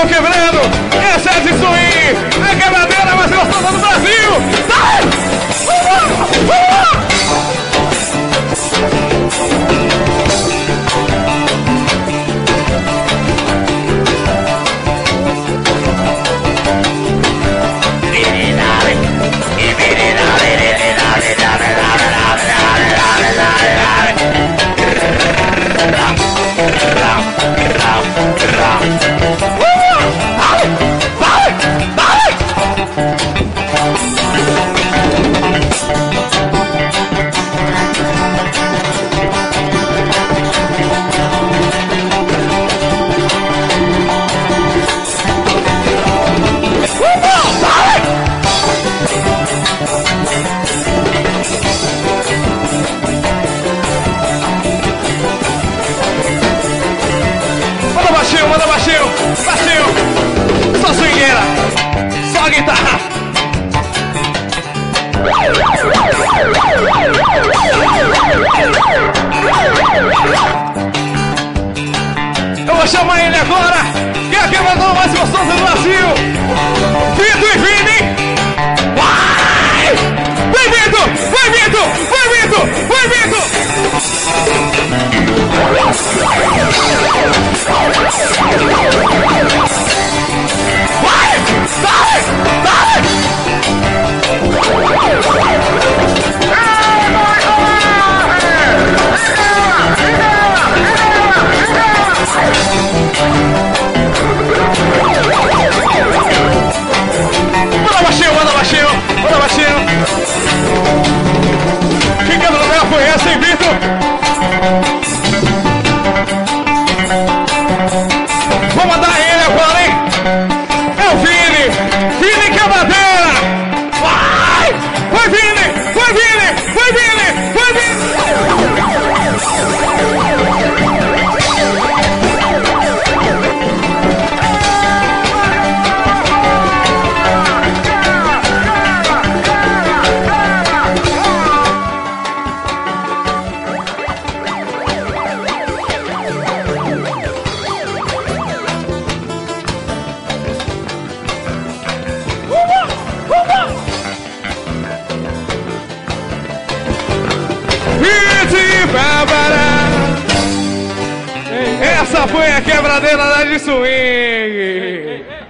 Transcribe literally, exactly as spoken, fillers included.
vão quebrando. Essa é de swing, a quebradeira mais gostosa do Brasil. Vai! Vamos lá! Manda baixinho, baixinho. Só swingueira, só guitarra. Eu vou chamar ele agora, que é a quebradora mais gostosa do Brasil. Vitor e Vini. Vai! Vai, Vitor! Vai, Vitor! Vai, Vitor! Vai, Vitor! Vai! Vai! Vai! Manda baixinho, manda baixinho, manda baixinho. Que quebradora foi essa, hein, Vitor? Vou mandar ele agora, hein? É o Vini! Vini quebradeira! Vai! Vai, Vini! Vai, Vini! Vai, Vini! Vai, Vini! Essa foi a quebradeira da de swing.